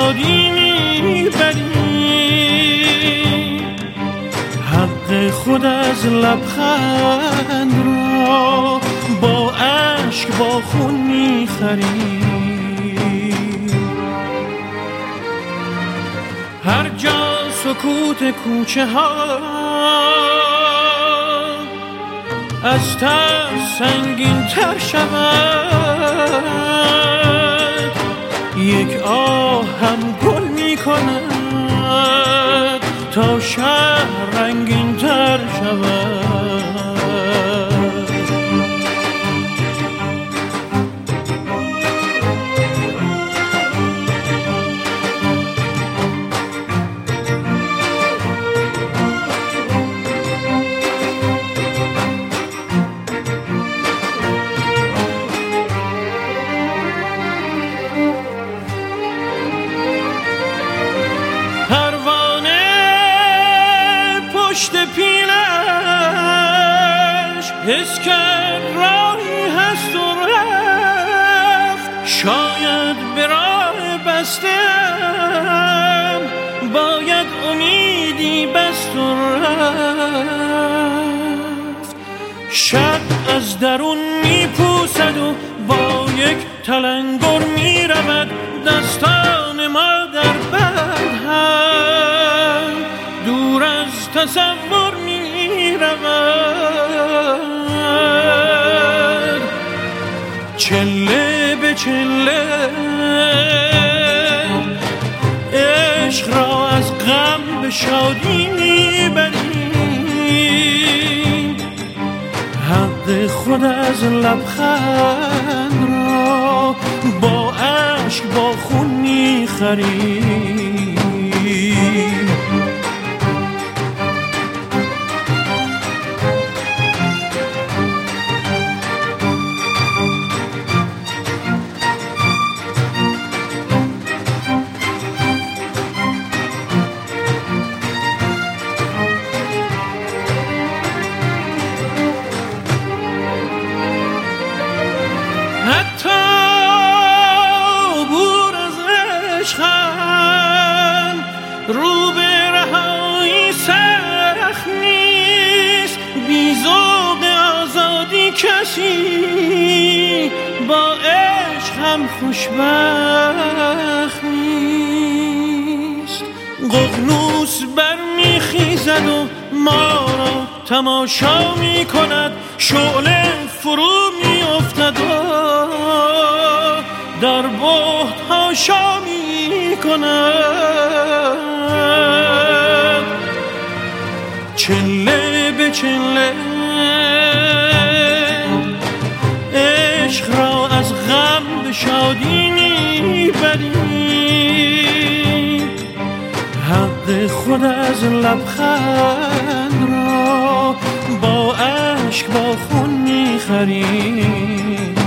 شادی میبری، حق خود از لبخند را با اشک با خون میخری. هر جا سکوت کوچه ها از ترس سنگین تر شود، یک آه هم گل می کند تا شهر رنگین تر شود. پشت پیلش حس کرد راهی هست و رفت، شاید به راه بستم باید امیدی بست و رفت. شب از درون میپوسد و با یک تلنگر میرود، دستان ما در بند دور از تصور می رود. چله به چله عشق را از غم به شادی می بری، حق خود از لبخند را با اشک با خون می خری. حتی عبور از عشقم رو به رهایی سخت نیست، بی ذوق آزادی کسی با عشق هم خوشبخت نیست. ققنوس برمیخیزد و ما را تماشا میکند، شعله فرو میافتد و در بهت هاشا میکند. چله به چله عشق را از غم به شادی میبری، حق خود از لبخند را با اشک با خون میخری.